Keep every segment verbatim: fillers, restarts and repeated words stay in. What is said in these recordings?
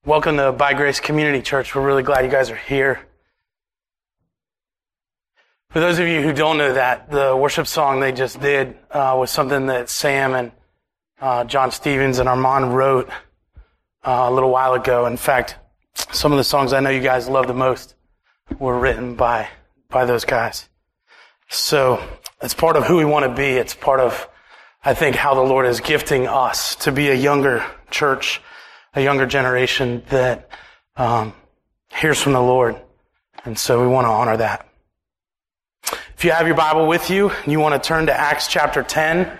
Welcome to By Grace Community Church. We're really glad you guys are here. For those of you who don't know that, the worship song they just did uh, was something that Sam and uh, John Stevens and Armand wrote uh, a little while ago. In fact, some of the songs I know you guys love the most were written by by those guys. So it's part of who we want to be. It's part of, I think, how the Lord is gifting us to be a younger church, a younger generation that um, hears from the Lord. And so we want to honor that. If you have your Bible with you and you want to turn to Acts chapter ten,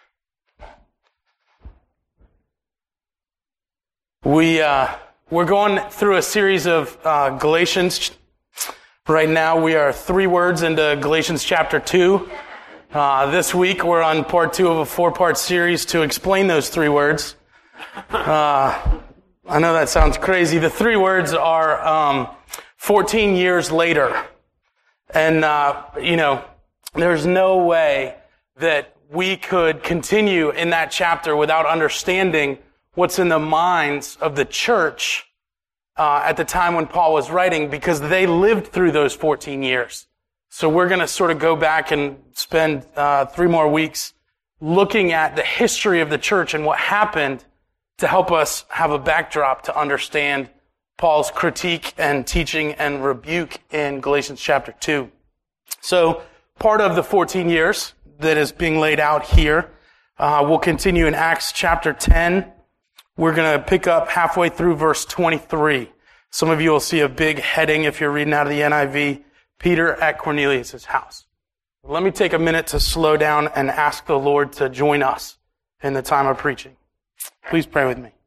we, uh, we're going through a series of uh, Galatians. Right now we are three words into Galatians chapter two. Uh, this week we're on part two of a four-part series to explain those three words. Uh, I know that sounds crazy. The three words are um, fourteen years later. And, uh, you know, there's no way that we could continue in that chapter without understanding what's in the minds of the church uh, at the time when Paul was writing, because they lived through those fourteen years. So we're going to sort of go back and spend uh, three more weeks looking at the history of the church and what happened to help us have a backdrop to understand Paul's critique and teaching and rebuke in Galatians chapter two. So part of the fourteen years that is being laid out here uh, will continue in Acts chapter ten. We're going to pick up halfway through verse twenty-three. Some of you will see a big heading if you're reading out of the N I V, Peter at Cornelius' house. Let me take a minute to slow down and ask the Lord to join us in the time of preaching. Please pray with me.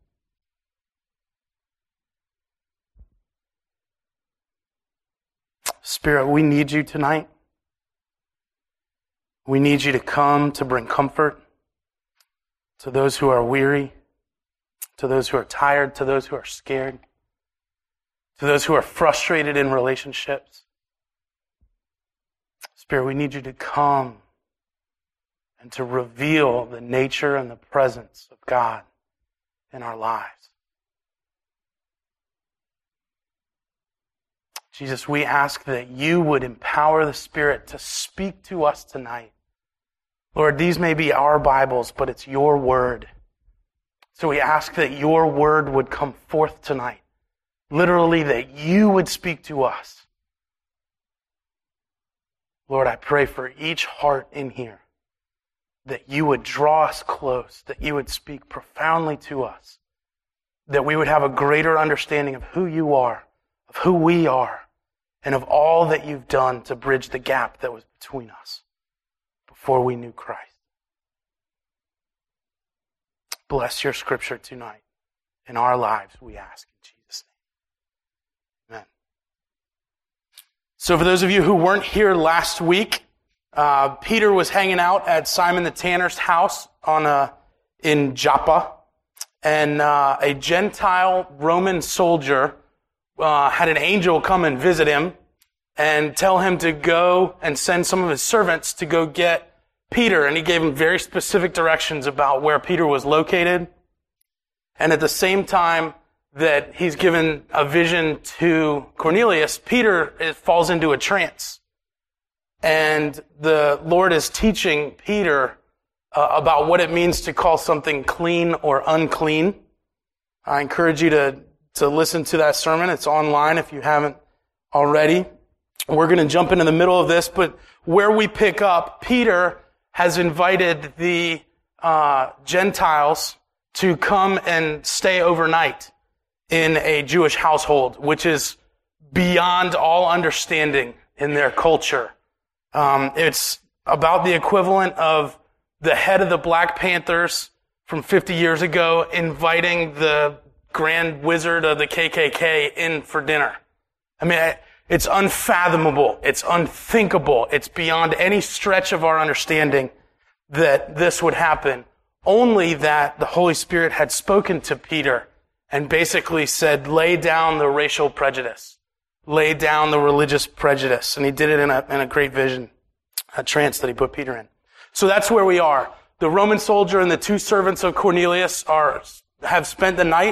Spirit, we need you tonight. We need you to come to bring comfort to those who are weary, to those who are tired, to those who are scared, to those who are frustrated in relationships. Spirit, we need you to come and to reveal the nature and the presence of God in our lives. Jesus, we ask that you would empower the Spirit to speak to us tonight. Lord, these may be our Bibles, but it's your word. So we ask that your word would come forth tonight. Literally, that you would speak to us. Lord, I pray for each heart in here that you would draw us close, that you would speak profoundly to us, that we would have a greater understanding of who you are, of who we are, and of all that you've done to bridge the gap that was between us before we knew Christ. Bless your scripture tonight in our lives, we ask in Jesus' name. Amen. So for those of you who weren't here last week, uh, Peter was hanging out at Simon the Tanner's house on a, in Joppa, and uh, a Gentile Roman soldier Uh, had an angel come and visit him and tell him to go and send some of his servants to go get Peter. And he gave him very specific directions about where Peter was located. And at the same time that he's given a vision to Cornelius, Peter is, falls into a trance. And the Lord is teaching Peter uh, about what it means to call something clean or unclean. I encourage you to to listen to that sermon. It's online if you haven't already. We're going to jump into the middle of this, but where we pick up, Peter has invited the uh, Gentiles to come and stay overnight in a Jewish household, which is beyond all understanding in their culture. Um, it's about the equivalent of the head of the Black Panthers from fifty years ago inviting the Grand Wizard of the K K K in for dinner. I mean, it's unfathomable. It's unthinkable. It's beyond any stretch of our understanding that this would happen. Only that the Holy Spirit had spoken to Peter and basically said, lay down the racial prejudice. Lay down the religious prejudice. And he did it in a, in a great vision, a trance that he put Peter in. So that's where we are. The Roman soldier and the two servants of Cornelius are have spent the night.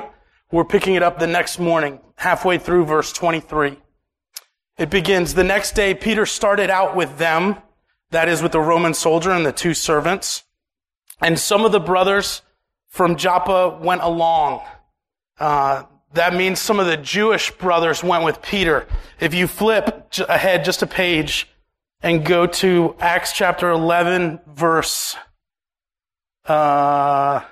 We're picking it up the next morning, halfway through verse twenty-three. It begins, the next day Peter started out with them, that is with the Roman soldier and the two servants. And some of the brothers from Joppa went along. Uh, that means some of the Jewish brothers went with Peter. If you flip ahead just a page and go to Acts chapter eleven, verse, uh,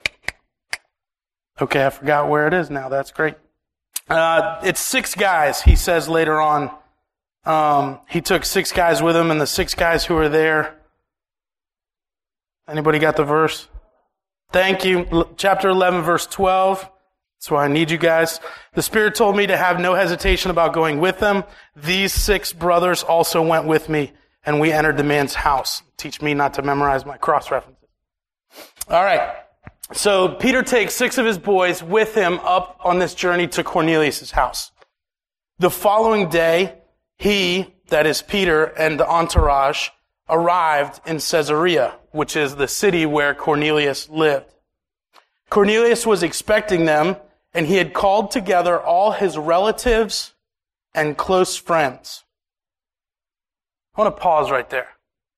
okay, I forgot where it is now. That's great. Uh, it's six guys, he says later on. Um, he took six guys with him, and the six guys who were there. Anybody got the verse? Thank you. L- chapter eleven, verse twelve. That's why I need you guys. The Spirit told me to have no hesitation about going with them. These six brothers also went with me, and we entered the man's house. Teach me not to memorize my cross references. All right. So Peter takes six of his boys with him up on this journey to Cornelius' house. The following day, he, that is Peter, and the entourage arrived in Caesarea, which is the city where Cornelius lived. Cornelius was expecting them, and he had called together all his relatives and close friends. I want to pause right there.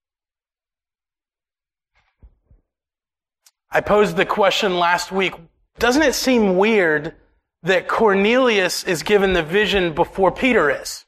I posed the question last week, doesn't it seem weird that Cornelius is given the vision before Peter is?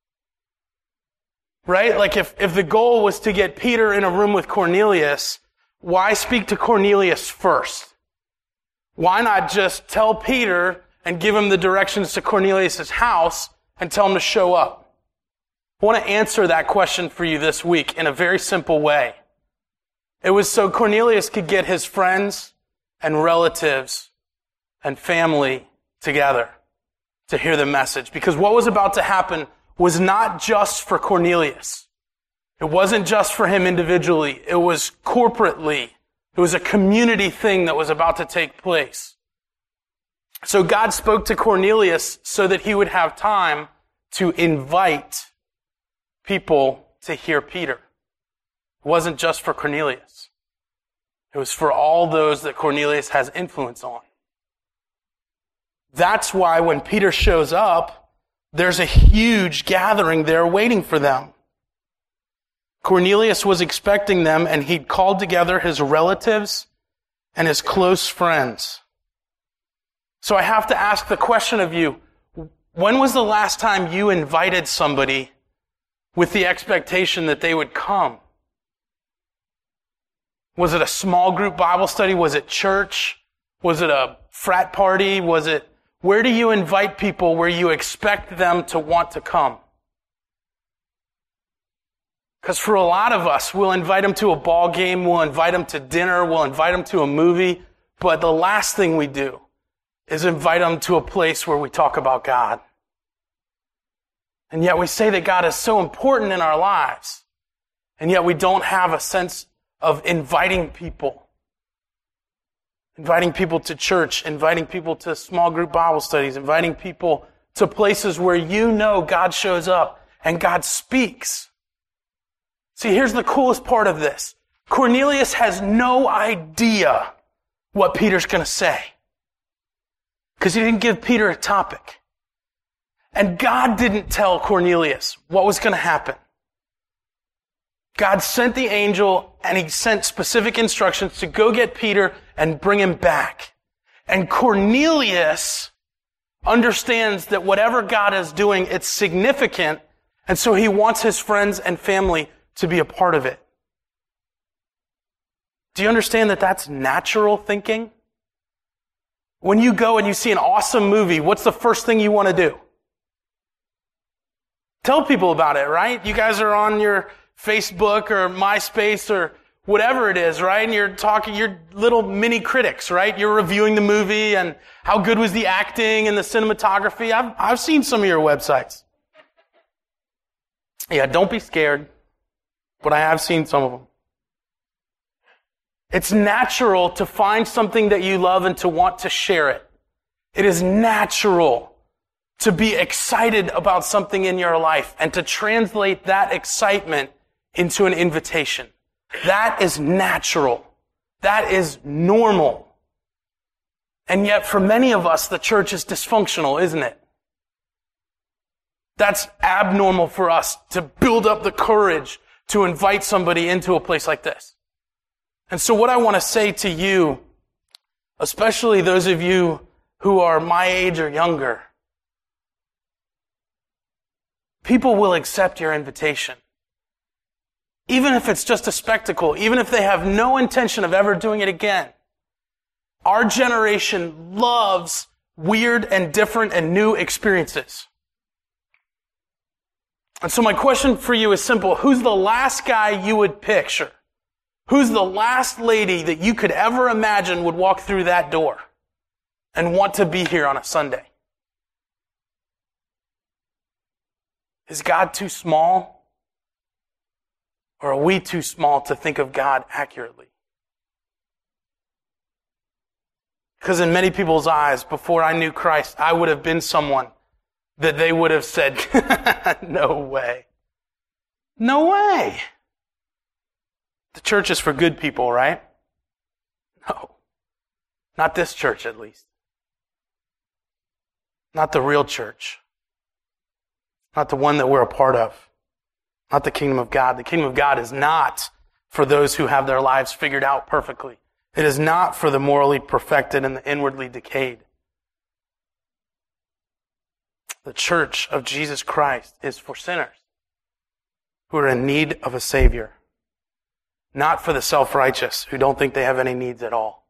Right? Like if, if the goal was to get Peter in a room with Cornelius, why speak to Cornelius first? Why not just tell Peter and give him the directions to Cornelius' house and tell him to show up? I want to answer that question for you this week in a very simple way. It was so Cornelius could get his friends and relatives and family together to hear the message. Because what was about to happen was not just for Cornelius. It wasn't just for him individually. It was corporately. It was a community thing that was about to take place. So God spoke to Cornelius so that he would have time to invite people to hear Peter. It wasn't just for Cornelius. It was for all those that Cornelius has influence on. That's why when Peter shows up, there's a huge gathering there waiting for them. Cornelius was expecting them, and he'd called together his relatives and his close friends. So I have to ask the question of you, when was the last time you invited somebody with the expectation that they would come? Was it a small group Bible study? Was it church? Was it a frat party? Was it, where do you invite people where you expect them to want to come? Because for a lot of us, we'll invite them to a ball game, we'll invite them to dinner, we'll invite them to a movie, but the last thing we do is invite them to a place where we talk about God. And yet we say that God is so important in our lives, and yet we don't have a sense of inviting people. Inviting people to church, inviting people to small group Bible studies, inviting people to places where you know God shows up and God speaks. See, here's the coolest part of this. Cornelius has no idea what Peter's going to say, because he didn't give Peter a topic. And God didn't tell Cornelius what was going to happen. God sent the angel, and he sent specific instructions to go get Peter and bring him back. And Cornelius understands that whatever God is doing, it's significant, and so he wants his friends and family to be a part of it. Do you understand that that's natural thinking? When you go and you see an awesome movie, what's the first thing you want to do? Tell people about it, right? You guys are on your Facebook or MySpace or whatever it is, right? And you're talking, you're little mini critics, right? You're reviewing the movie and how good was the acting and the cinematography. I've, I've seen some of your websites. Yeah, don't be scared, but I have seen some of them. It's natural to find something that you love and to want to share it. It is natural to be excited about something in your life and to translate that excitement into an invitation. That is natural. That is normal. And yet for many of us, the church is dysfunctional, isn't it? That's abnormal for us to build up the courage to invite somebody into a place like this. And so what I want to say to you, especially those of you who are my age or younger, people will accept your invitation. Even if it's just a spectacle, even if they have no intention of ever doing it again. Our generation loves weird and different and new experiences. And so my question for you is simple. Who's the last guy you would picture? Who's the last lady that you could ever imagine would walk through that door and want to be here on a Sunday? Is God too small? Or are we too small to think of God accurately? Because in many people's eyes, before I knew Christ, I would have been someone that they would have said, no way. No way. The church is for good people, right? No. Not this church, at least. Not the real church. Not the one that we're a part of. Not the kingdom of God. The kingdom of God is not for those who have their lives figured out perfectly. It is not for the morally perfected and the inwardly decayed. The church of Jesus Christ is for sinners who are in need of a Savior. Not for the self-righteous who don't think they have any needs at all.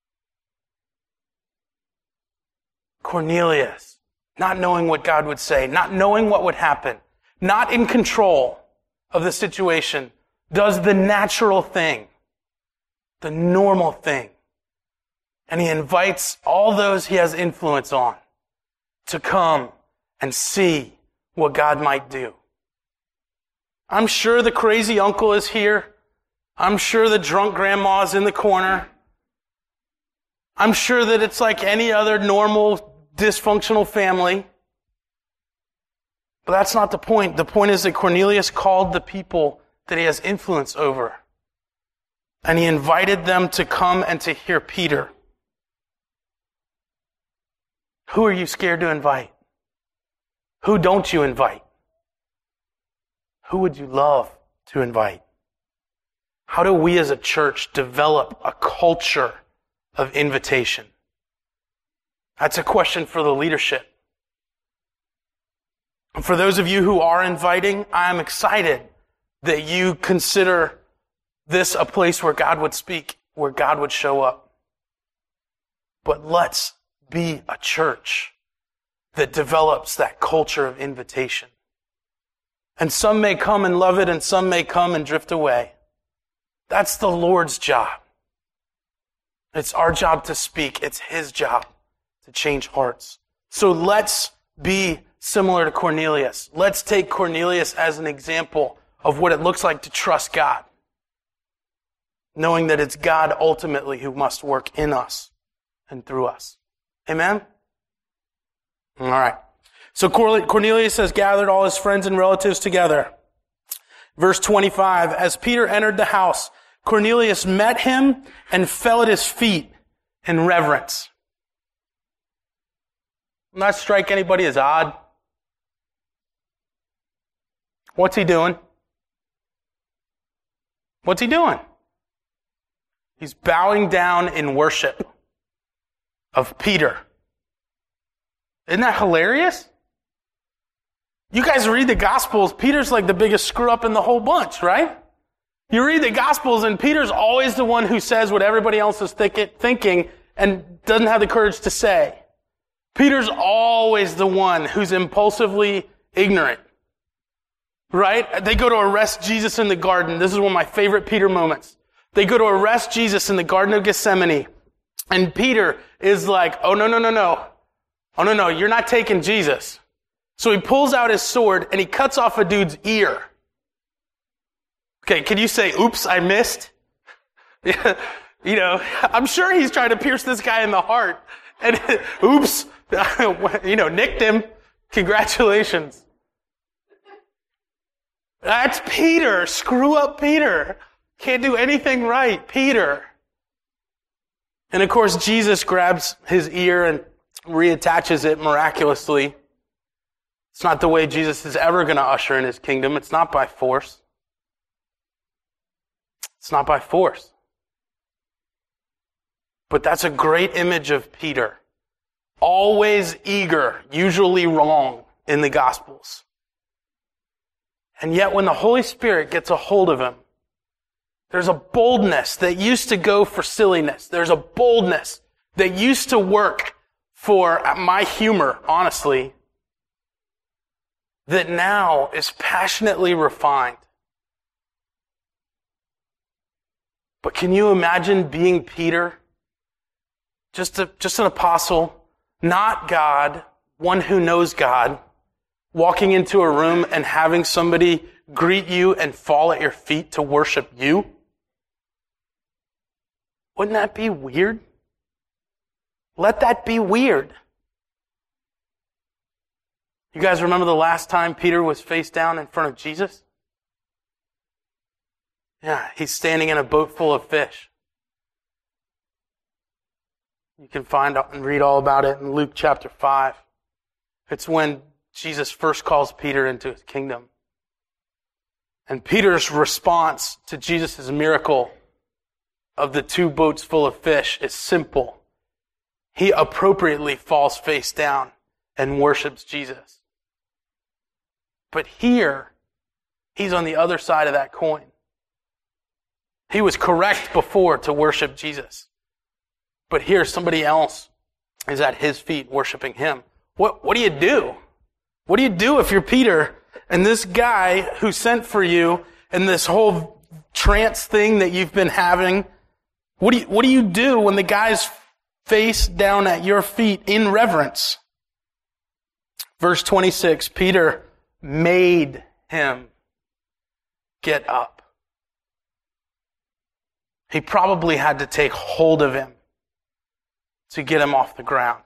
Cornelius, not knowing what God would say, not knowing what would happen, not in control of the situation, does the natural thing, the normal thing. And he invites all those he has influence on to come and see what God might do. I'm sure the crazy uncle is here. I'm sure the drunk grandma's in the corner. I'm sure that it's like any other normal, dysfunctional family. But that's not the point. The point is that Cornelius called the people that he has influence over. And he invited them to come and to hear Peter. Who are you scared to invite? Who don't you invite? Who would you love to invite? How do we as a church develop a culture of invitation? That's a question for the leadership. And for those of you who are inviting, I'm excited that you consider this a place where God would speak, where God would show up. But let's be a church that develops that culture of invitation. And some may come and love it, and some may come and drift away. That's the Lord's job. It's our job to speak. It's His job to change hearts. So let's be similar to Cornelius. Let's take Cornelius as an example of what it looks like to trust God, knowing that it's God ultimately who must work in us and through us. Amen? All right. So Cornelius has gathered all his friends and relatives together. Verse twenty-five, as Peter entered the house, Cornelius met him and fell at his feet in reverence. Doesn't that strike anybody as odd? What's he doing? What's he doing? He's bowing down in worship of Peter. Isn't that hilarious? You guys read the Gospels, Peter's like the biggest screw up in the whole bunch, right? You read the Gospels and Peter's always the one who says what everybody else is thinking and doesn't have the courage to say. Peter's always the one who's impulsively ignorant, right? They go to arrest Jesus in the garden. This is one of my favorite Peter moments. They go to arrest Jesus in the Garden of Gethsemane. And Peter is like, oh, no, no, no, no. Oh, no, no, you're not taking Jesus. So he pulls out his sword and he cuts off a dude's ear. Okay, can you say, oops, I missed? You know, I'm sure he's trying to pierce this guy in the heart. And oops, you know, nicked him. Congratulations. That's Peter. Screw up Peter. Can't do anything right. Peter. And of course, Jesus grabs his ear and reattaches it miraculously. It's not the way Jesus is ever going to usher in his kingdom. It's not by force. It's not by force. But that's a great image of Peter. Always eager, usually wrong in the Gospels. And yet when the Holy Spirit gets a hold of him, there's a boldness that used to go for silliness. There's a boldness that used to work for my humor, honestly, that now is passionately refined. But can you imagine being Peter? Just a, just an apostle, not God, one who knows God, walking into a room and having somebody greet you and fall at your feet to worship you? Wouldn't that be weird? Let that be weird. You guys remember the last time Peter was face down in front of Jesus? Yeah, he's standing in a boat full of fish. You can find and read all about it in Luke chapter five. It's when Jesus first calls Peter into his kingdom. And Peter's response to Jesus' miracle of the two boats full of fish is simple. He appropriately falls face down and worships Jesus. But here, he's on the other side of that coin. He was correct before to worship Jesus. But here, somebody else is at his feet worshiping him. What, what do you do? What do you do if you're Peter and this guy who sent for you and this whole trance thing that you've been having? What do you, what do you do when the guy's face down at your feet in reverence? Verse twenty-six, Peter made him get up. He probably had to take hold of him to get him off the ground.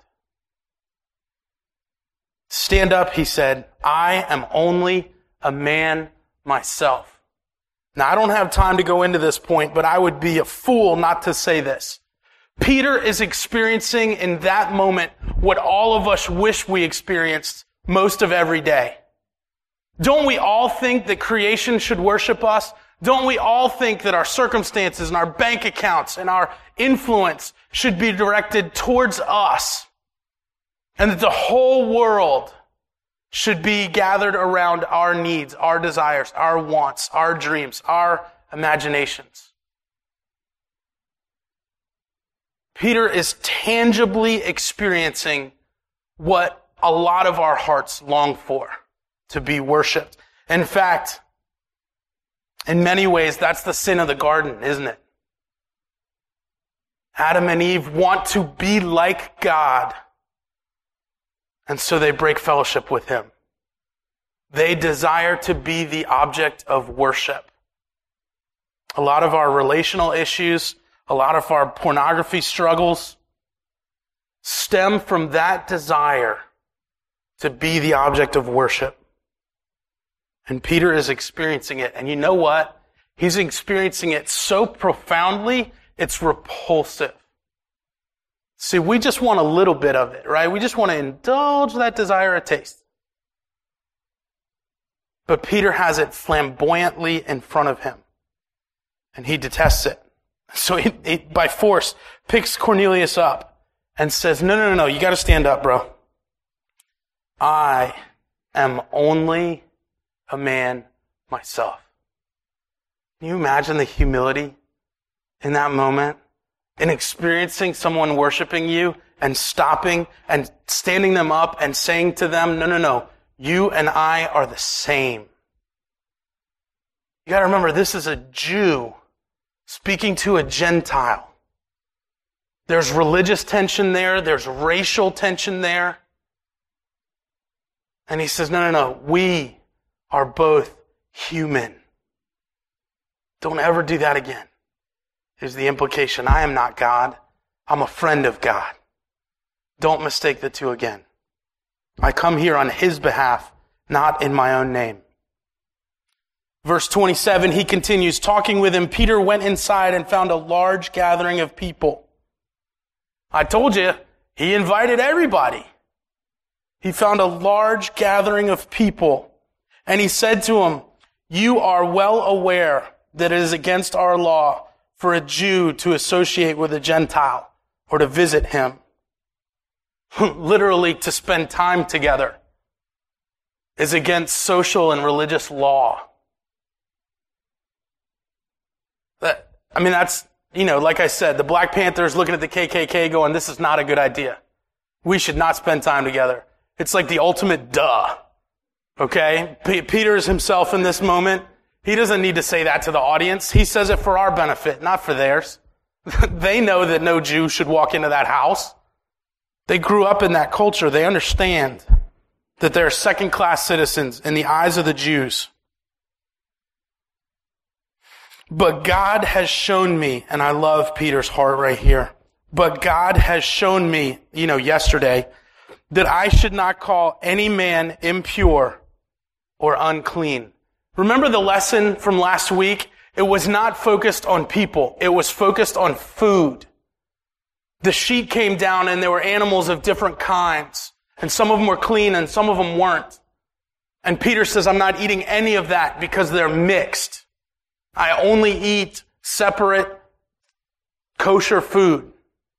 Stand up, he said. I am only a man myself. Now, I don't have time to go into this point, but I would be a fool not to say this. Peter is experiencing in that moment what all of us wish we experienced most of every day. Don't we all think that creation should worship us? Don't we all think that our circumstances and our bank accounts and our influence should be directed towards us? And that the whole world should be gathered around our needs, our desires, our wants, our dreams, our imaginations. Peter is tangibly experiencing what a lot of our hearts long for, to be worshiped. In fact, in many ways, that's the sin of the garden, isn't it? Adam and Eve want to be like God, and so they break fellowship with him. They desire to be the object of worship. A lot of our relational issues, a lot of our pornography struggles stem from that desire to be the object of worship. And Peter is experiencing it. And you know what? He's experiencing it so profoundly, it's repulsive. See, we just want a little bit of it, right? We just want to indulge that desire a taste. But Peter has it flamboyantly in front of him. And he detests it. So he, he by force, picks Cornelius up and says, no, no, no, no, you got to stand up, bro. I am only a man myself. Can you imagine the humility in that moment? In experiencing someone worshiping you and stopping and standing them up and saying to them, no, no, no, you and I are the same. You got to remember, this is a Jew speaking to a Gentile. There's religious tension there. There's racial tension there. And he says, no, no, no, we are both human. Don't ever do that again. Here's the implication. I am not God. I'm a friend of God. Don't mistake the two again. I come here on his behalf, not in my own name. Verse twenty-seven, he continues talking with him. Peter went inside and found a large gathering of people, I told you, he invited everybody. He found a large gathering of people, and he said to them, "You are well aware that it is against our law for a Jew to associate with a Gentile or to visit him." Literally, to spend time together is against social and religious law. That, I mean, that's, you know, like I said, the Black Panthers looking at the K K K going, this is not a good idea. We should not spend time together. It's like the ultimate duh. Okay? P- Peter is himself in this moment. He doesn't need to say that to the audience. He says it for our benefit, not for theirs. They know that no Jew should walk into that house. They grew up in that culture. They understand that they're second-class citizens in the eyes of the Jews. But God has shown me, and I love Peter's heart right here, but God has shown me, you know, yesterday, that I should not call any man impure or unclean. Remember the lesson from last week? It was not focused on people. It was focused on food. The sheet came down and there were animals of different kinds. And some of them were clean and some of them weren't. And Peter says, I'm not eating any of that because they're mixed. I only eat separate kosher food.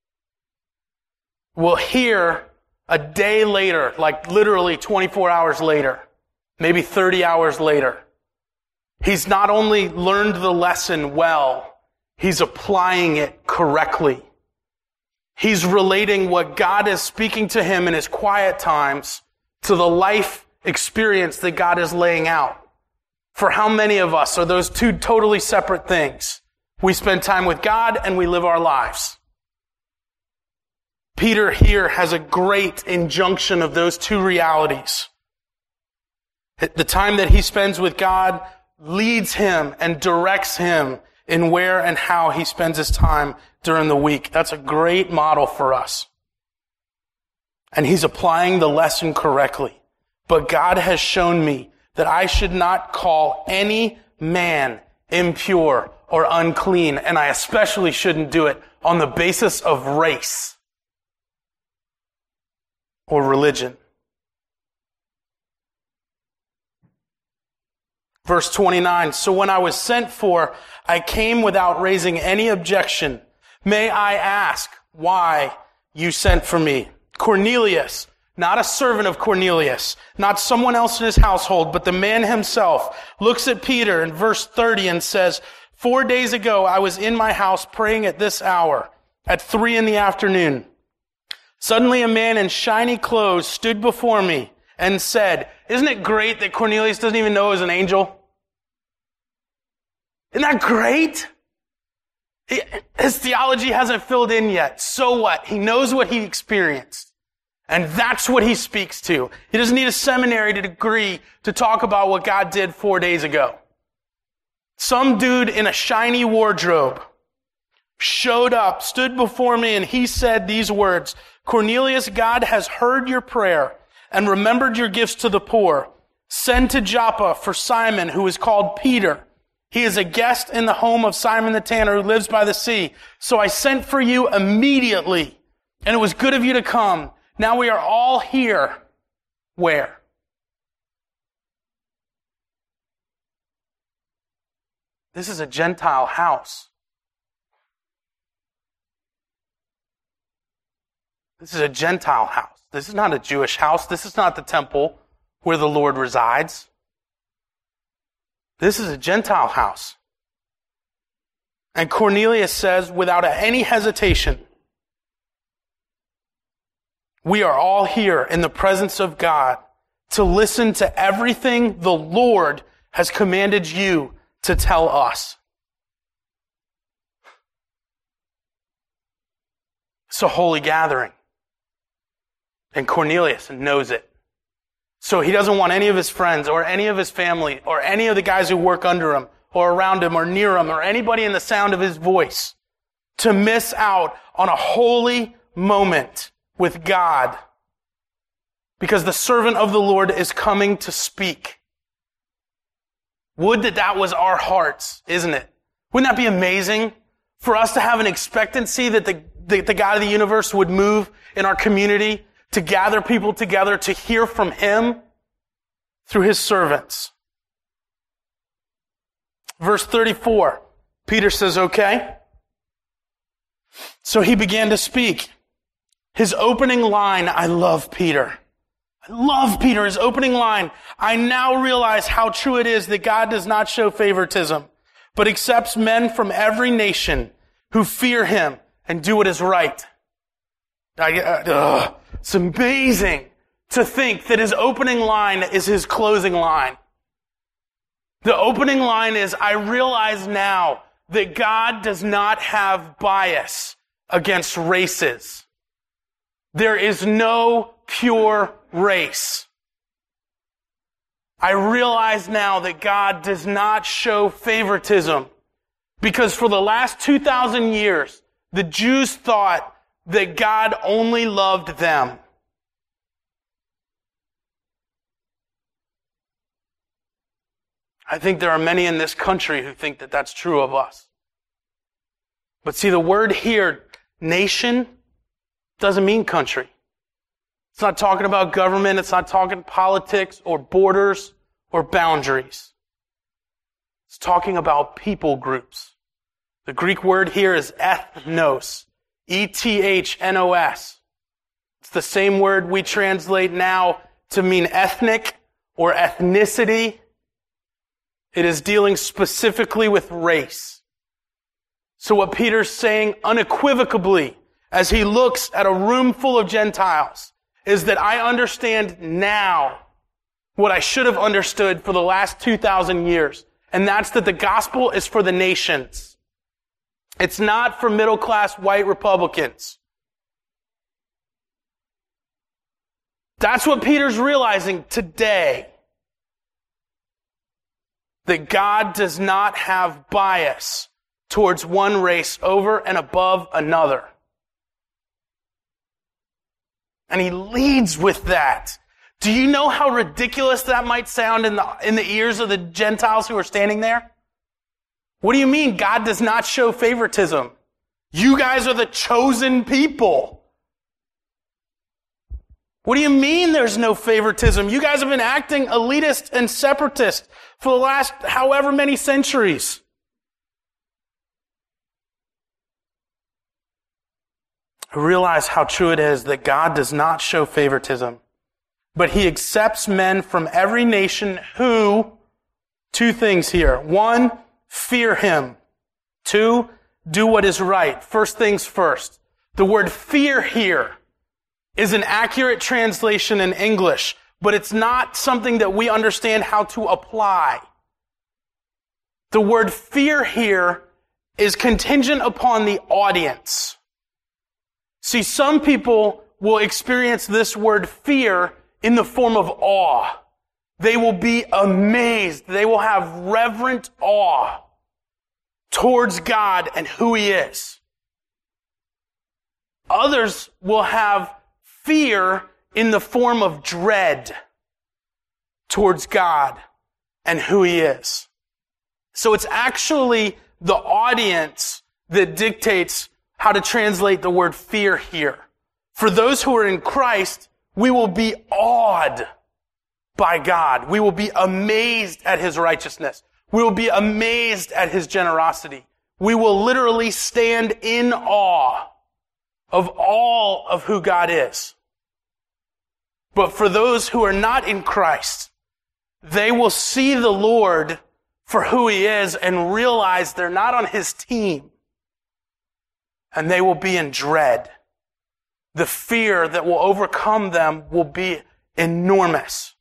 Well, here, a day later, like literally twenty-four hours later, maybe thirty hours later, he's not only learned the lesson well, he's applying it correctly. He's relating what God is speaking to him in his quiet times to the life experience that God is laying out. For how many of us are those two totally separate things? We spend time with God and we live our lives. Peter here has a great injunction of those two realities. The time that he spends with God leads him and directs him in where and how he spends his time during the week. That's a great model for us. And he's applying the lesson correctly. But God has shown me that I should not call any man impure or unclean, and I especially shouldn't do it on the basis of race or religion. Verse twenty-nine, so when I was sent for, I came without raising any objection. May I ask why you sent for me? Cornelius, not a servant of Cornelius, not someone else in his household, but the man himself, looks at Peter in verse thirty and says, Four days ago I was in my house praying at this hour, at three in the afternoon. Suddenly a man in shiny clothes stood before me and said, isn't it great that Cornelius doesn't even know it was an angel? Isn't that great? His theology hasn't filled in yet. So what? He knows what he experienced. And that's what he speaks to. He doesn't need a seminary degree to talk about what God did four days ago. Some dude in a shiny wardrobe showed up, stood before me, and he said these words, Cornelius, God has heard your prayer and remembered your gifts to the poor. Send to Joppa for Simon, who is called Peter. He is a guest in the home of Simon the tanner who lives by the sea. So I sent for you immediately, and it was good of you to come. Now we are all here. Where? This is a Gentile house. This is a Gentile house. This is not a Jewish house. This is not the temple where the Lord resides. This is a Gentile house. And Cornelius says, without any hesitation, we are all here in the presence of God to listen to everything the Lord has commanded you to tell us. It's a holy gathering. And Cornelius knows it. So he doesn't want any of his friends or any of his family or any of the guys who work under him or around him or near him or anybody in the sound of his voice to miss out on a holy moment with God, because the servant of the Lord is coming to speak. Would that that was our hearts, isn't it? Wouldn't that be amazing for us to have an expectancy that the, the, the God of the universe would move in our community to gather people together to hear from him through his servants. Verse thirty-four, Peter says, okay. So he began to speak. His opening line, I love Peter. I love Peter. His opening line, I now realize how true it is that God does not show favoritism, but accepts men from every nation who fear him and do what is right. I, uh, it's amazing to think that his opening line is his closing line. The opening line is, I realize now that God does not have bias against races. There is no pure race. I realize now that God does not show favoritism, because for the last two thousand years, the Jews thought that God only loved them. I think there are many in this country who think that that's true of us. But see, the word here, nation, doesn't mean country. It's not talking about government. It's not talking politics or borders or boundaries. It's talking about people groups. The Greek word here is ethnos. E T H N O S. It's the same word we translate now to mean ethnic or ethnicity. It is dealing specifically with race. So what Peter's saying unequivocally as he looks at a room full of Gentiles is that I understand now what I should have understood for the last two thousand years. And that's that the gospel is for the nations. It's not for middle-class white Republicans. That's what Peter's realizing today. That God does not have bias towards one race over and above another. And he leads with that. Do you know how ridiculous that might sound in the, in the ears of the Gentiles who are standing there? What do you mean God does not show favoritism? You guys are the chosen people. What do you mean there's no favoritism? You guys have been acting elitist and separatist for the last however many centuries. I realize how true it is that God does not show favoritism, but he accepts men from every nation who, two things here. One, fear him. Two, do what is right. First things first. The word fear here is an accurate translation in English, but it's not something that we understand how to apply. The word fear here is contingent upon the audience. See, some people will experience this word fear in the form of awe. They will be amazed. They will have reverent awe towards God and who he is. Others will have fear in the form of dread towards God and who he is. So it's actually the audience that dictates how to translate the word fear here. For those who are in Christ, we will be awed by God. We will be amazed at his righteousness. We will be amazed at his generosity. We will literally stand in awe of all of who God is. But for those who are not in Christ, they will see the Lord for who he is and realize they're not on his team. And they will be in dread. The fear that will overcome them will be enormous.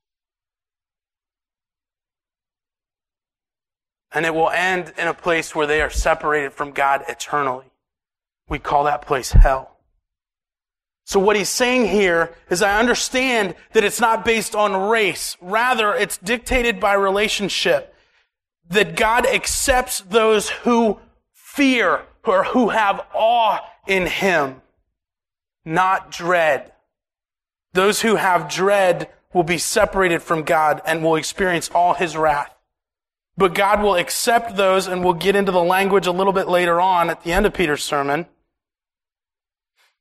And it will end in a place where they are separated from God eternally. We call that place hell. So what he's saying here is I understand that it's not based on race. Rather, it's dictated by relationship. That God accepts those who fear or who have awe in him, not dread. Those who have dread will be separated from God and will experience all his wrath. But God will accept those, and we'll get into the language a little bit later on at the end of Peter's sermon,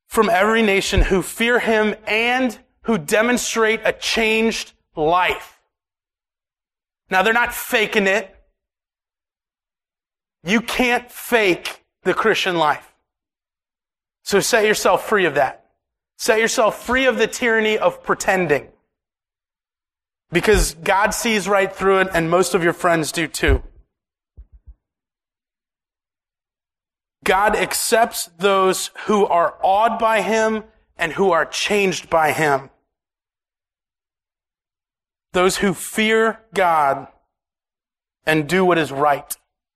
from every nation who fear him and who demonstrate a changed life. Now, they're not faking it. You can't fake the Christian life. So set yourself free of that. Set yourself free of the tyranny of pretending. Because God sees right through it, and most of your friends do too. God accepts those who are awed by him and who are changed by him. Those who fear God and do what is right.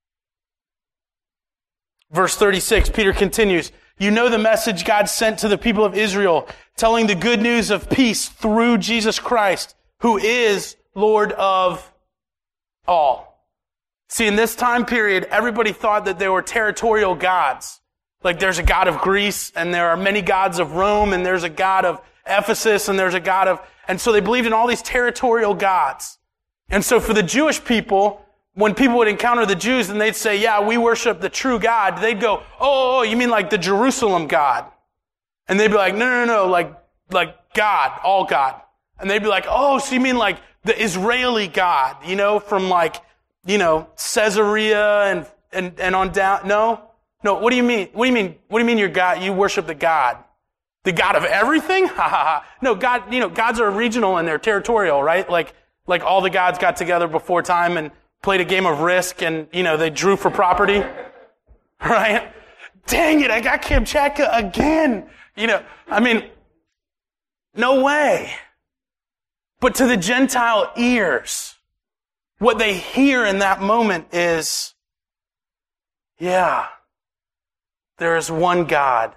Verse thirty-six, Peter continues, you know the message God sent to the people of Israel, telling the good news of peace through Jesus Christ, who is Lord of all. See, in this time period, everybody thought that there were territorial gods. Like there's a god of Greece, and there are many gods of Rome, and there's a god of Ephesus, and there's a god of... And so they believed in all these territorial gods. And so for the Jewish people, when people would encounter the Jews and they'd say, yeah, we worship the true God, they'd go, oh, oh, you mean like the Jerusalem God? And they'd be like, no, no, no, like, like God, all God. And they'd be like, oh, so you mean like the Israeli God, you know, from like, you know, Caesarea and, and, and on down? No? No, what do you mean? What do you mean? What do you mean you're God? You worship the God? The God of everything? Ha ha ha. No, God, you know, gods are regional and they're territorial, right? Like, like all the gods got together before time and played a game of Risk and, you know, they drew for property. Right? Dang it, I got Kamchatka again. You know, I mean, no way. But to the Gentile ears, what they hear in that moment is, yeah, there is one God.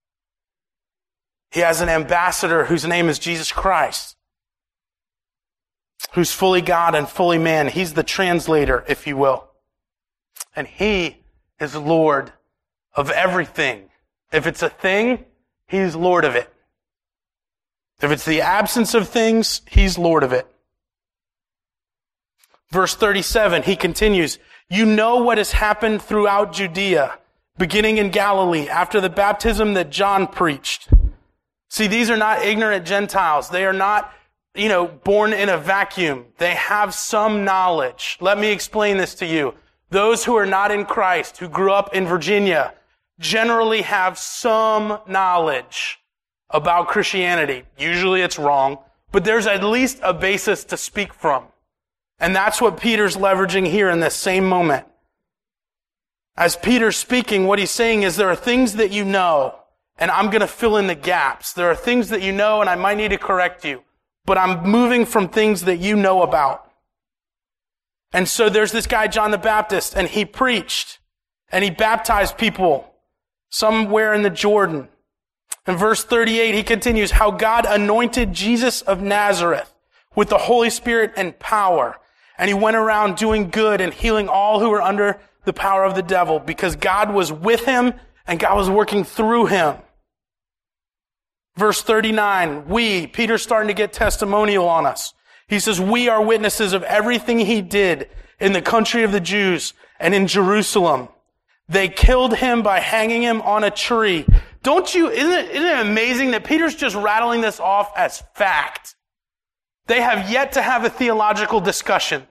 He has an ambassador whose name is Jesus Christ, who's fully God and fully man. He's the translator, if you will. And he is Lord of everything. If it's a thing, he's Lord of it. If it's the absence of things, he's Lord of it. Verse thirty-seven, he continues, you know what has happened throughout Judea, beginning in Galilee, after the baptism that John preached. See, these are not ignorant Gentiles. They are not, you know, born in a vacuum. They have some knowledge. Let me explain this to you. Those who are not in Christ, who grew up in Virginia, generally have some knowledge about Christianity. Usually it's wrong, but there's at least a basis to speak from. And that's what Peter's leveraging here in this same moment. As Peter's speaking, what he's saying is there are things that you know, and I'm going to fill in the gaps. There are things that you know, and I might need to correct you. But I'm moving from things that you know about. And so there's this guy, John the Baptist, and he preached, and he baptized people somewhere in the Jordan. In verse thirty-eight, he continues, how God anointed Jesus of Nazareth with the Holy Spirit and power. And he went around doing good and healing all who were under the power of the devil, because God was with him and God was working through him. Verse thirty-nine, we, Peter's starting to get testimonial on us. He says, we are witnesses of everything he did in the country of the Jews and in Jerusalem. They killed him by hanging him on a tree. Don't you, isn't it, isn't it amazing that Peter's just rattling this off as fact? They have yet to have a theological discussion.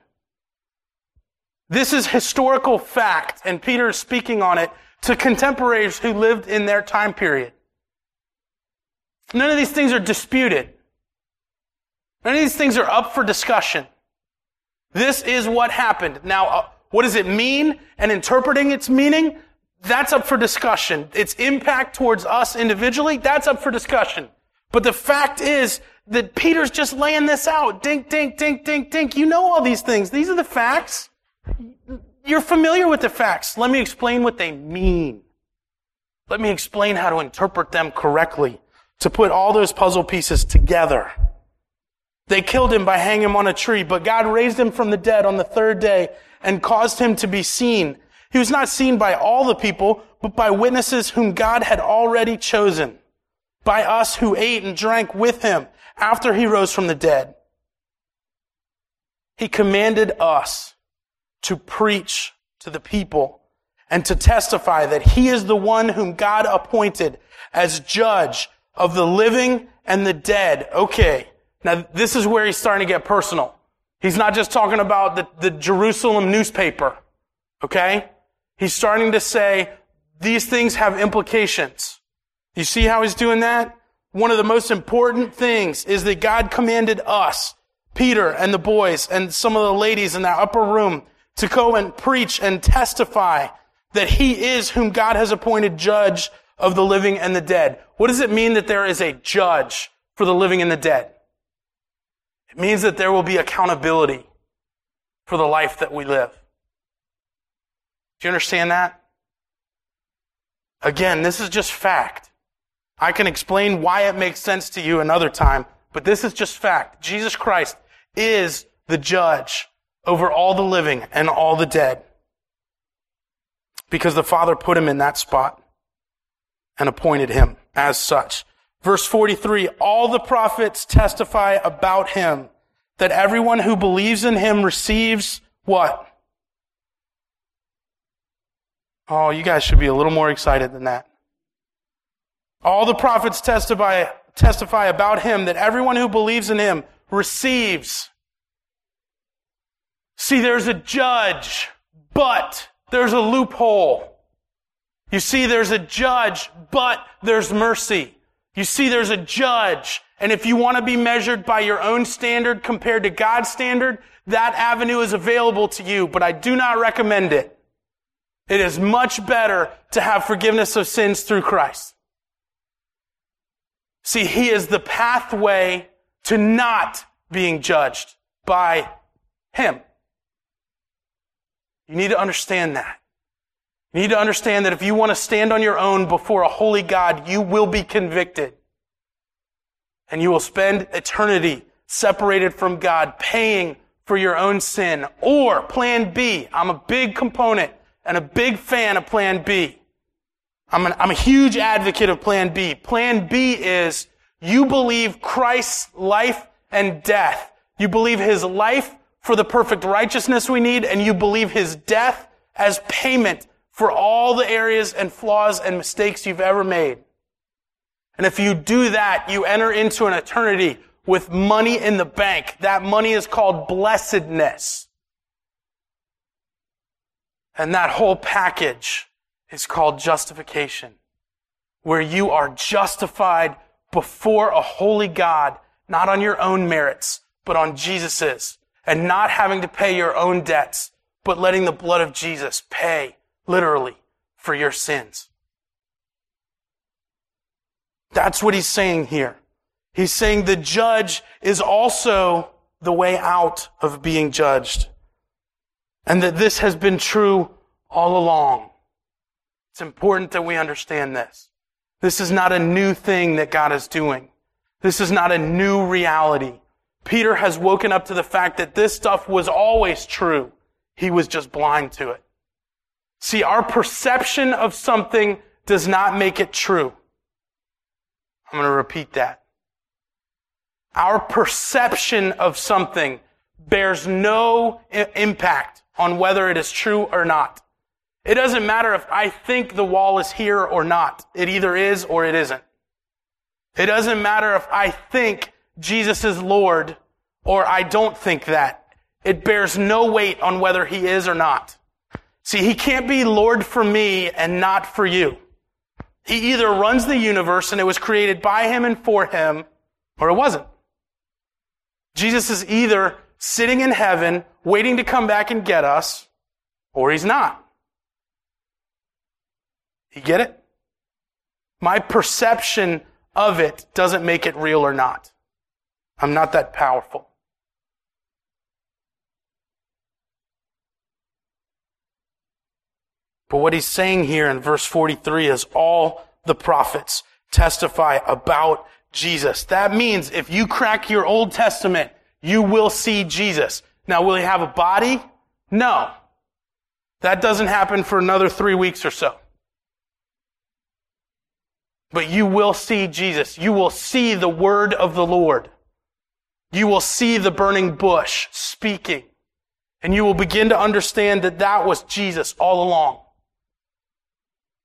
This is historical fact, and Peter is speaking on it to contemporaries who lived in their time period. None of these things are disputed. None of these things are up for discussion. This is what happened. Now, uh, what does it mean? And interpreting its meaning, that's up for discussion. Its impact towards us individually, that's up for discussion. But the fact is that Peter's just laying this out. Dink, dink, dink, dink, dink. You know all these things. These are the facts. You're familiar with the facts. Let me explain what they mean. Let me explain how to interpret them correctly, to put all those puzzle pieces together. They killed him by hanging him on a tree, but God raised him from the dead on the third day and caused him to be seen. He was not seen by all the people, but by witnesses whom God had already chosen, by us who ate and drank with him after he rose from the dead. He commanded us to preach to the people and to testify that he is the one whom God appointed as judge of the living and the dead. Okay, now this is where he's starting to get personal. He's not just talking about the, the Jerusalem newspaper, okay? He's starting to say these things have implications. You see how he's doing that? One of the most important things is that God commanded us, Peter and the boys and some of the ladies in that upper room, to go and preach and testify that he is whom God has appointed judge of the living and the dead. What does it mean that there is a judge for the living and the dead? It means that there will be accountability for the life that we live. Do you understand that? Again, this is just fact. I can explain why it makes sense to you another time, but this is just fact. Jesus Christ is the judge over all the living and all the dead, because the Father put him in that spot and appointed him as such. Verse forty-three, all the prophets testify about him, that everyone who believes in him receives what? Oh, you guys should be a little more excited than that. All the prophets testify, testify about him, that everyone who believes in him receives. See, there's a judge, but there's a loophole. You see, there's a judge, but there's mercy. You see, there's a judge, and if you want to be measured by your own standard compared to God's standard, that avenue is available to you, but I do not recommend it. It is much better to have forgiveness of sins through Christ. See, he is the pathway to not being judged by him. You need to understand that. You need to understand that if you want to stand on your own before a holy God, you will be convicted. And you will spend eternity separated from God, paying for your own sin. Or plan B. I'm a big component and a big fan of plan B. I'm, an, I'm a huge advocate of plan B. Plan B is you believe Christ's life and death. You believe his life for the perfect righteousness we need, and you believe his death as payment for all the areas and flaws and mistakes you've ever made. And if you do that, you enter into an eternity with money in the bank. That money is called blessedness. And that whole package is called justification, where you are justified before a holy God, not on your own merits, but on Jesus's, and not having to pay your own debts, but letting the blood of Jesus pay, literally, for your sins. That's what he's saying here. He's saying the judge is also the way out of being judged, and that this has been true all along. It's important that we understand this. This is not a new thing that God is doing. This is not a new reality. Peter has woken up to the fact that this stuff was always true. He was just blind to it. See, our perception of something does not make it true. I'm going to repeat that. Our perception of something bears no I- impact on whether it is true or not. It doesn't matter if I think the wall is here or not. It either is or it isn't. It doesn't matter if I think Jesus is Lord or I don't think that. It bears no weight on whether he is or not. See, he can't be Lord for me and not for you. He either runs the universe and it was created by him and for him, or it wasn't. Jesus is either sitting in heaven waiting to come back and get us, or he's not. You get it? My perception of it doesn't make it real or not. I'm not that powerful. But what he's saying here in verse forty-three is all the prophets testify about Jesus. That means if you crack your Old Testament, you will see Jesus. Now, will he have a body? No. That doesn't happen for another three weeks or so. But you will see Jesus. You will see the word of the Lord. You will see the burning bush speaking. And you will begin to understand that that was Jesus all along.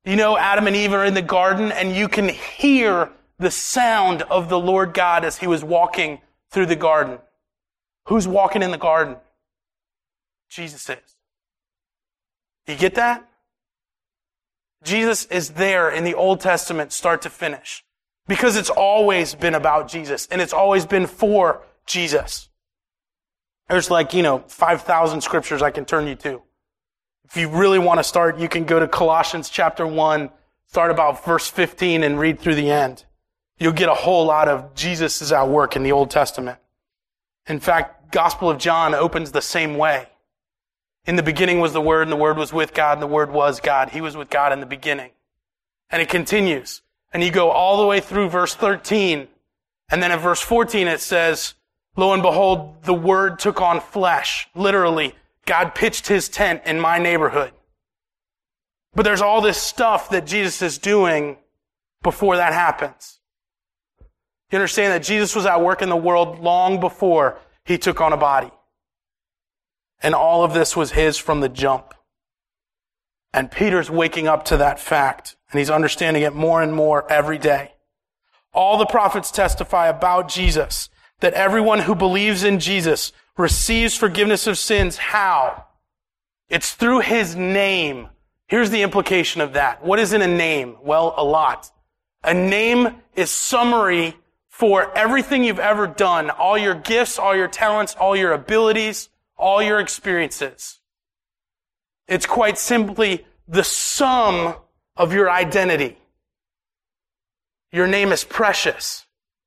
You know, Adam and Eve are in the garden, and you can hear the sound of the Lord God as he was walking through the garden. Who's walking in the garden? Jesus is. You get that? Jesus is there in the Old Testament, start to finish. Because it's always been about Jesus, and it's always been for Jesus. There's like, you know, five thousand scriptures I can turn you to. If you really want to start, you can go to Colossians chapter one, start about verse fifteen and read through the end. You'll get a whole lot of Jesus is at work in the Old Testament. In fact, Gospel of John opens the same way. In the beginning was the Word, and the Word was with God, and the Word was God. He was with God in the beginning. And it continues. And you go all the way through verse thirteen. And then in verse fourteen it says, lo and behold, the Word took on flesh. Literally, God pitched his tent in my neighborhood. But there's all this stuff that Jesus is doing before that happens. You understand that Jesus was at work in the world long before he took on a body. And all of this was his from the jump. And Peter's waking up to that fact, and he's understanding it more and more every day. All the prophets testify about Jesus, that everyone who believes in Jesus receives forgiveness of sins. How? It's through his name. Here's the implication of that. What is in a name? Well, a lot. A name is summary for everything you've ever done, all your gifts, all your talents, all your abilities, all your experiences. It's quite simply the sum of your identity. Your name is precious.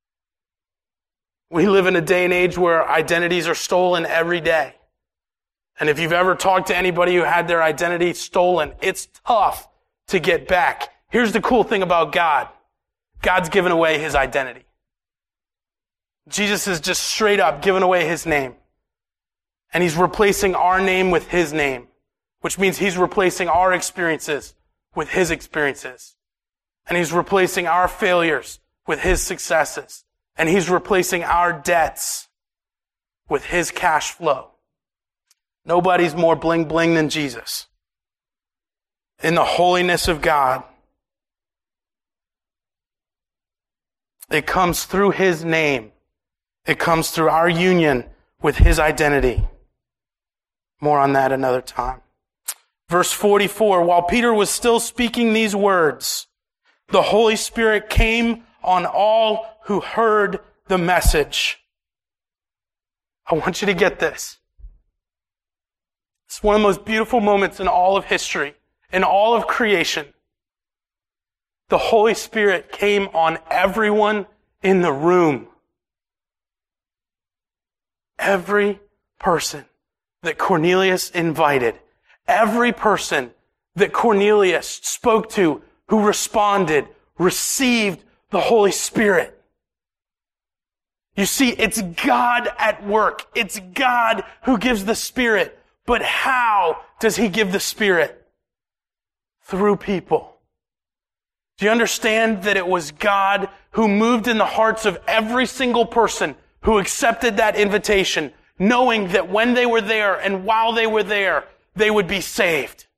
We live in a day and age where identities are stolen every day. And if you've ever talked to anybody who had their identity stolen, it's tough to get back. Here's the cool thing about God. God's given away his identity. Jesus has just straight up given away his name. And he's replacing our name with his name, which means he's replacing our experiences with his experiences. And he's replacing our failures with his successes. And he's replacing our debts with his cash flow. Nobody's more bling bling than Jesus. In the holiness of God, it comes through his name. It comes through our union with his identity. More on that another time. Verse forty-four, while Peter was still speaking these words, the Holy Spirit came on all who heard the message. I want you to get this. It's one of the most beautiful moments in all of history, in all of creation. The Holy Spirit came on everyone in the room. Every person that Cornelius invited, every person that Cornelius spoke to who responded, received the Holy Spirit. You see, it's God at work. It's God who gives the Spirit. But how does he give the Spirit? Through people. Do you understand that it was God who moved in the hearts of every single person who accepted that invitation, knowing that when they were there and while they were there, they would be saved?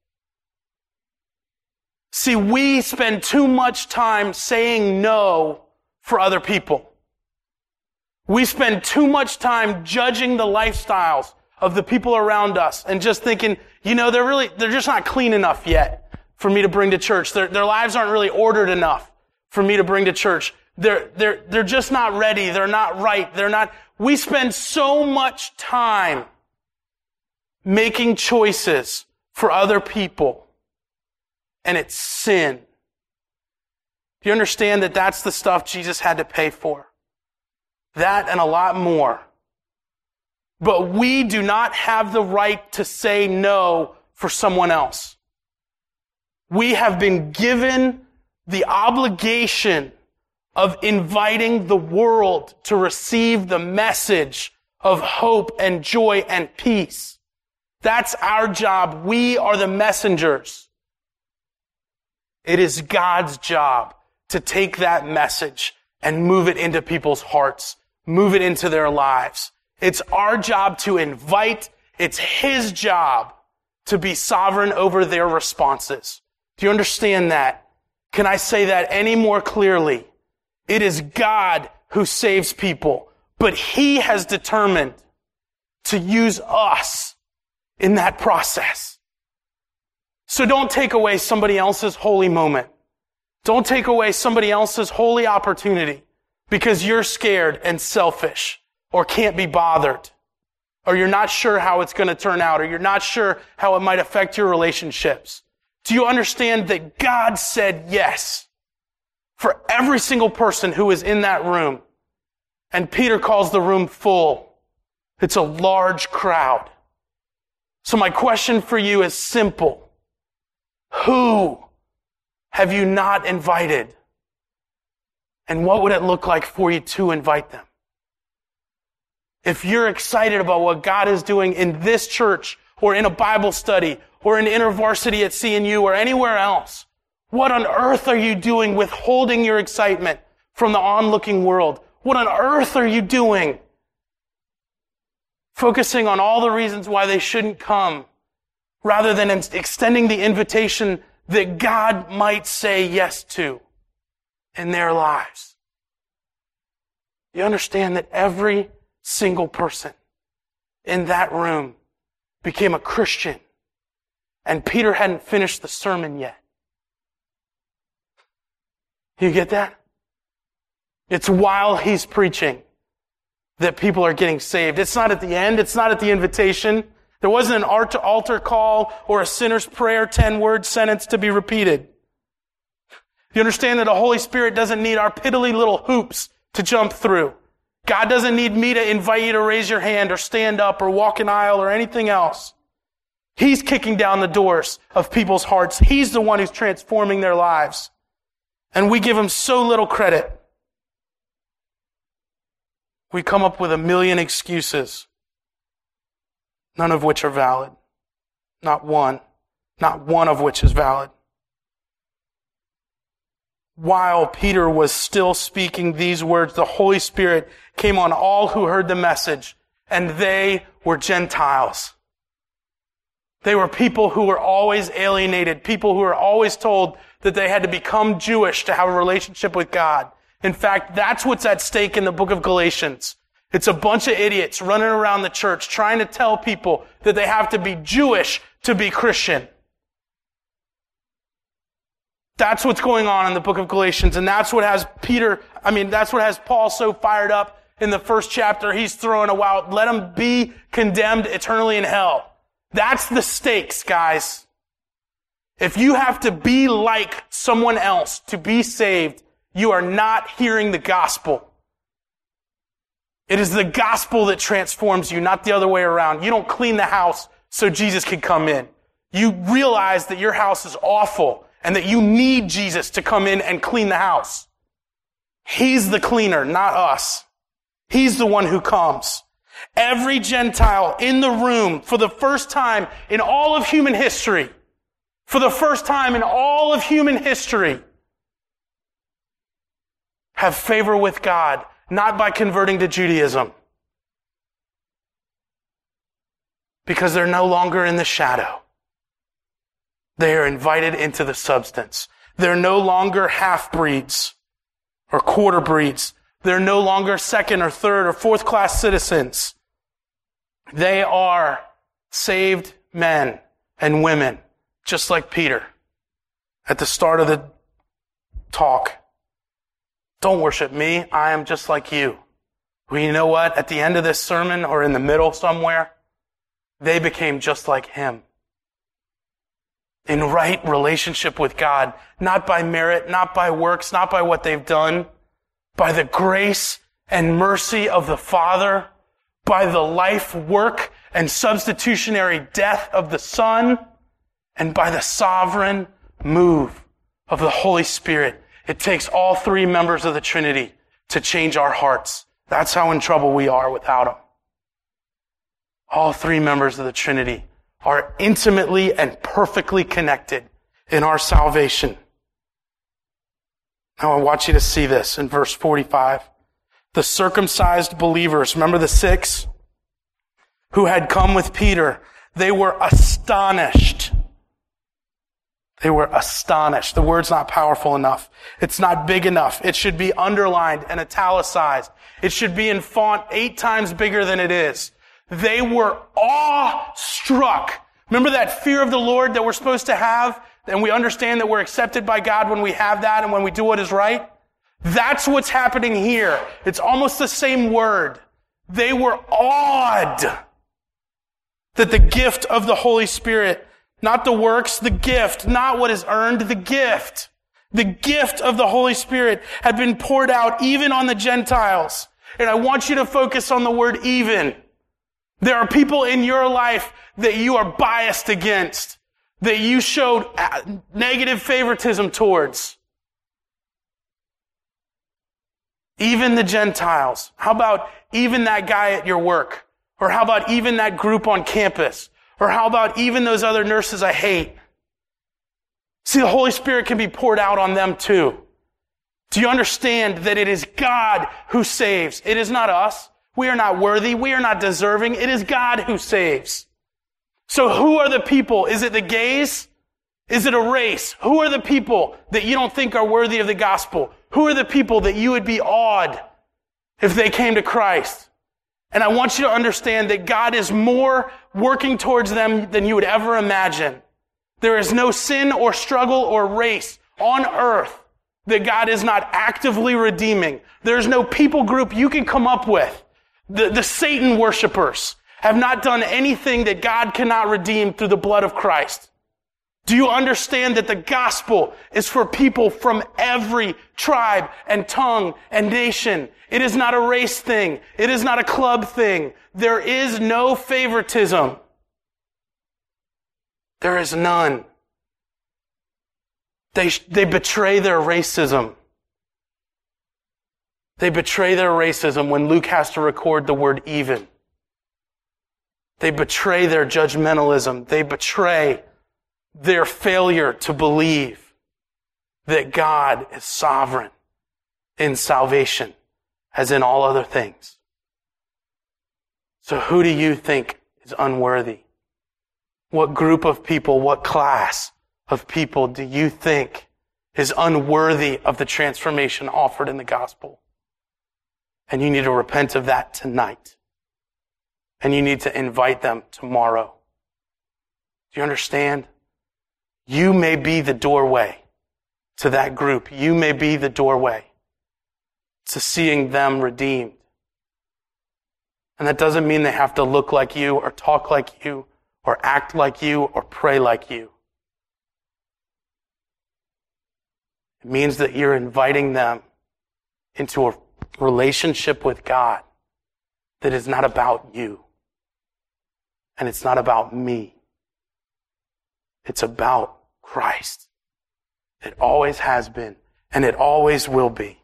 See, we spend too much time saying no for other people. We spend too much time judging the lifestyles of the people around us and just thinking, you know, they're really, they're just not clean enough yet for me to bring to church. Their, their lives aren't really ordered enough for me to bring to church. They're, they're, they're just not ready. They're not right. They're not, we spend so much time making choices for other people, and it's sin. Do you understand that that's the stuff Jesus had to pay for? That and a lot more. But we do not have the right to say no for someone else. We have been given the obligation of inviting the world to receive the message of hope and joy and peace. That's our job. We are the messengers. It is God's job to take that message and move it into people's hearts, move it into their lives. It's our job to invite. It's his job to be sovereign over their responses. Do you understand that? Can I say that any more clearly? It is God who saves people, but He has determined to use us in that process. So don't take away somebody else's holy moment. Don't take away somebody else's holy opportunity because you're scared and selfish or can't be bothered or you're not sure how it's going to turn out or you're not sure how it might affect your relationships. Do you understand that God said yes for every single person who is in that room? And Peter calls the room full. It's a large crowd. So my question for you is simple. Who have you not invited? And what would it look like for you to invite them? If you're excited about what God is doing in this church or in a Bible study or in InterVarsity at C N U or anywhere else, what on earth are you doing withholding your excitement from the onlooking world? What on earth are you doing focusing on all the reasons why they shouldn't come rather than extending the invitation that God might say yes to in their lives? You understand that every single person in that room became a Christian, and Peter hadn't finished the sermon yet. You get that? It's while he's preaching that people are getting saved. It's not at the end. It's not at the invitation. There wasn't an altar call or a sinner's prayer, ten-word sentence to be repeated. You understand that the Holy Spirit doesn't need our piddly little hoops to jump through. God doesn't need me to invite you to raise your hand or stand up or walk an aisle or anything else. He's kicking down the doors of people's hearts. He's the one who's transforming their lives. And we give Him so little credit. We come up with a million excuses, none of which are valid. Not one. Not one of which is valid. While Peter was still speaking these words, the Holy Spirit came on all who heard the message, and they were Gentiles. They were people who were always alienated, people who were always told that they had to become Jewish to have a relationship with God. In fact, that's what's at stake in the book of Galatians. It's a bunch of idiots running around the church trying to tell people that they have to be Jewish to be Christian. That's what's going on in the book of Galatians, and that's what has Peter, I mean, that's what has Paul so fired up in the first chapter. He's throwing out, let them be condemned eternally in hell. That's the stakes, guys. If you have to be like someone else to be saved, you are not hearing the gospel. It is the gospel that transforms you, not the other way around. You don't clean the house so Jesus can come in. You realize that your house is awful and that you need Jesus to come in and clean the house. He's the cleaner, not us. He's the one who comes. Every Gentile in the room, for the first time in all of human history, for the first time in all of human history, have favor with God, not by converting to Judaism, because they're no longer in the shadow. They are invited into the substance. They're no longer half-breeds or quarter-breeds. They're no longer second or third or fourth-class citizens. They are saved men and women, just like Peter at the start of the talk. Don't worship me. I am just like you. Well, you know what? At the end of this sermon or in the middle somewhere, they became just like him. In right relationship with God, not by merit, not by works, not by what they've done, by the grace and mercy of the Father, by the life, work, and substitutionary death of the Son, and by the sovereign move of the Holy Spirit. It takes all three members of the Trinity to change our hearts. That's how in trouble we are without them. All three members of the Trinity are intimately and perfectly connected in our salvation. Now I want you to see this in verse forty-five. The circumcised believers, remember the six who had come with Peter, they were astonished. They were astonished. The word's not powerful enough. It's not big enough. It should be underlined and italicized. It should be in font eight times bigger than it is. They were awestruck. Remember that fear of the Lord that we're supposed to have? And we understand that we're accepted by God when we have that and when we do what is right? That's what's happening here. It's almost the same word. They were awed that the gift of the Holy Spirit, not the works, the gift, not what is earned, the gift. The gift of the Holy Spirit had been poured out even on the Gentiles. And I want you to focus on the word even. There are people in your life that you are biased against, that you showed negative favoritism towards. Even the Gentiles. How about even that guy at your work? Or how about even that group on campus? Or how about even those other nurses I hate? See, the Holy Spirit can be poured out on them too. Do you understand that it is God who saves? It is not us. We are not worthy. We are not deserving. It is God who saves. So who are the people? Is it the gays? Is it a race? Who are the people that you don't think are worthy of the gospel? Who are the people that you would be awed if they came to Christ? And I want you to understand that God is more working towards them than you would ever imagine. There is no sin or struggle or race on earth that God is not actively redeeming. There's no people group you can come up with. The, the Satan worshipers have not done anything that God cannot redeem through the blood of Christ. Do you understand that the gospel is for people from every tribe and tongue and nation? It is not a race thing. It is not a club thing. There is no favoritism. There is none. They, they betray their racism. They betray their racism when Luke has to record the word even. They betray their judgmentalism. They betray their failure to believe that God is sovereign in salvation as in all other things. So who do you think is unworthy? What group of people, what class of people do you think is unworthy of the transformation offered in the gospel? And you need to repent of that tonight. And you need to invite them tomorrow. Do you understand? You may be the doorway to that group. You may be the doorway to seeing them redeemed. And that doesn't mean they have to look like you or talk like you or act like you or pray like you. It means that you're inviting them into a relationship with God that is not about you. And it's not about me. It's about Christ. It always has been, and it always will be.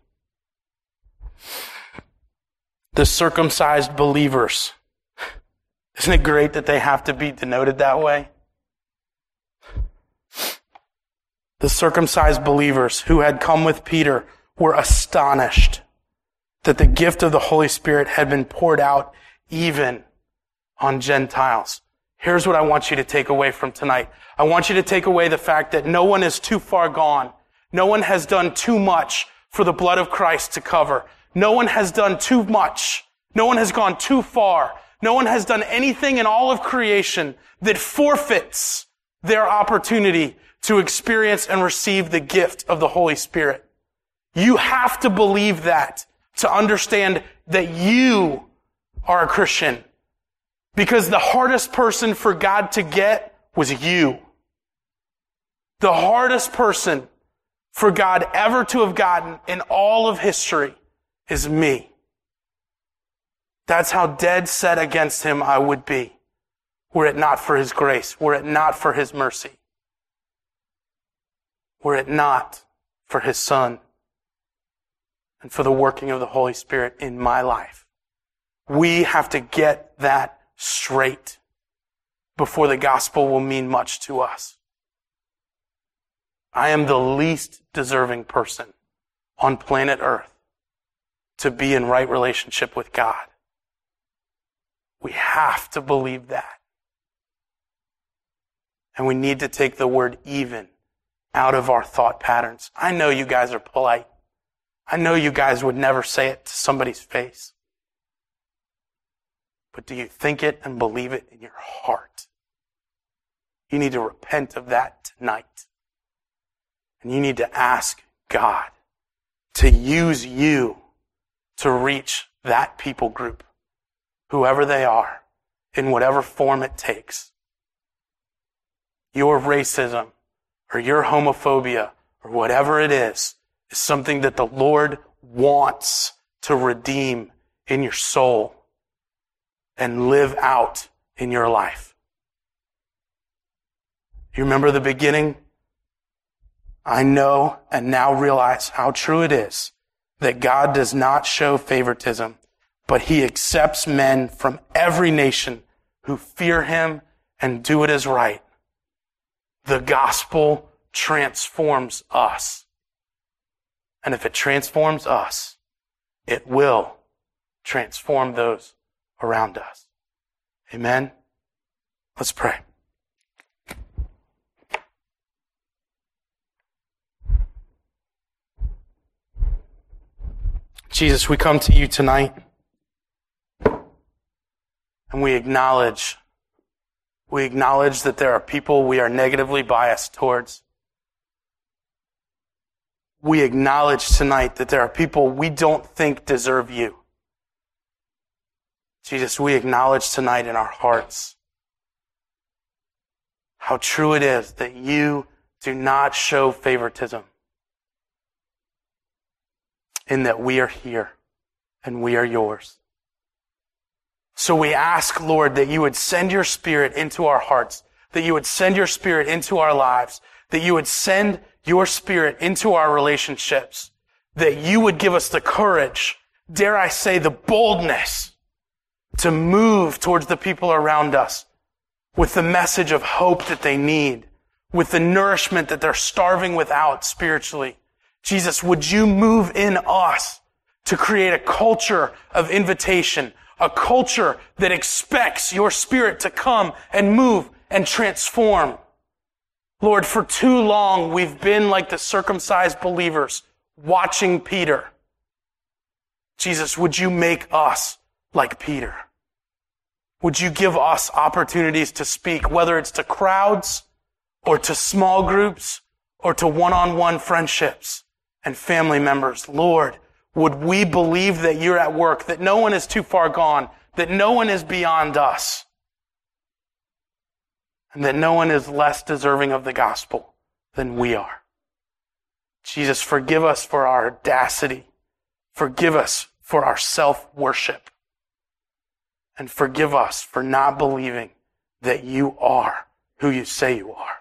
The circumcised believers. Isn't it great that they have to be denoted that way? The circumcised believers who had come with Peter were astonished that the gift of the Holy Spirit had been poured out even on Gentiles. Here's what I want you to take away from tonight. I want you to take away the fact that no one is too far gone. No one has done too much for the blood of Christ to cover. No one has done too much. No one has gone too far. No one has done anything in all of creation that forfeits their opportunity to experience and receive the gift of the Holy Spirit. You have to believe that to understand that you are a Christian. Because the hardest person for God to get was you. The hardest person for God ever to have gotten in all of history is me. That's how dead set against him I would be, were it not for his grace, were it not for his mercy, were it not for his Son and for the working of the Holy Spirit in my life. We have to get that straight before the gospel will mean much to us. I am the least deserving person on planet Earth to be in right relationship with God. We have to believe that. And we need to take the word even out of our thought patterns. I know you guys are polite. I know you guys would never say it to somebody's face. But do you think it and believe it in your heart? You need to repent of that tonight. And you need to ask God to use you to reach that people group, whoever they are, in whatever form it takes. Your racism or your homophobia or whatever it is, is something that the Lord wants to redeem in your soul and live out in your life. You remember the beginning? I know and now realize how true it is that God does not show favoritism, but he accepts men from every nation who fear him and do what is right. The gospel transforms us. And if it transforms us, it will transform those around us. Amen? Let's pray. Jesus, we come to you tonight and we acknowledge, we acknowledge that there are people we are negatively biased towards. We acknowledge tonight that there are people we don't think deserve you. Jesus, we acknowledge tonight in our hearts how true it is that you do not show favoritism, in that we are here and we are yours. So we ask, Lord, that you would send your Spirit into our hearts, that you would send your Spirit into our lives, that you would send your Spirit into our relationships, that you would give us the courage, dare I say the boldness, to move towards the people around us with the message of hope that they need, with the nourishment that they're starving without spiritually. Jesus, would you move in us to create a culture of invitation, a culture that expects your Spirit to come and move and transform. Lord, for too long we've been like the circumcised believers watching Peter. Jesus, would you make us like Peter? Would you give us opportunities to speak, whether it's to crowds or to small groups or to one-on-one friendships and family members? Lord, would we believe that you're at work, that no one is too far gone, that no one is beyond us, and that no one is less deserving of the gospel than we are. Jesus, forgive us for our audacity. Forgive us for our self-worship. And forgive us for not believing that you are who you say you are.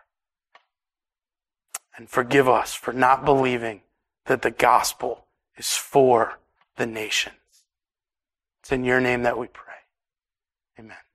And forgive us for not believing that the gospel is for the nations. It's in your name that we pray. Amen.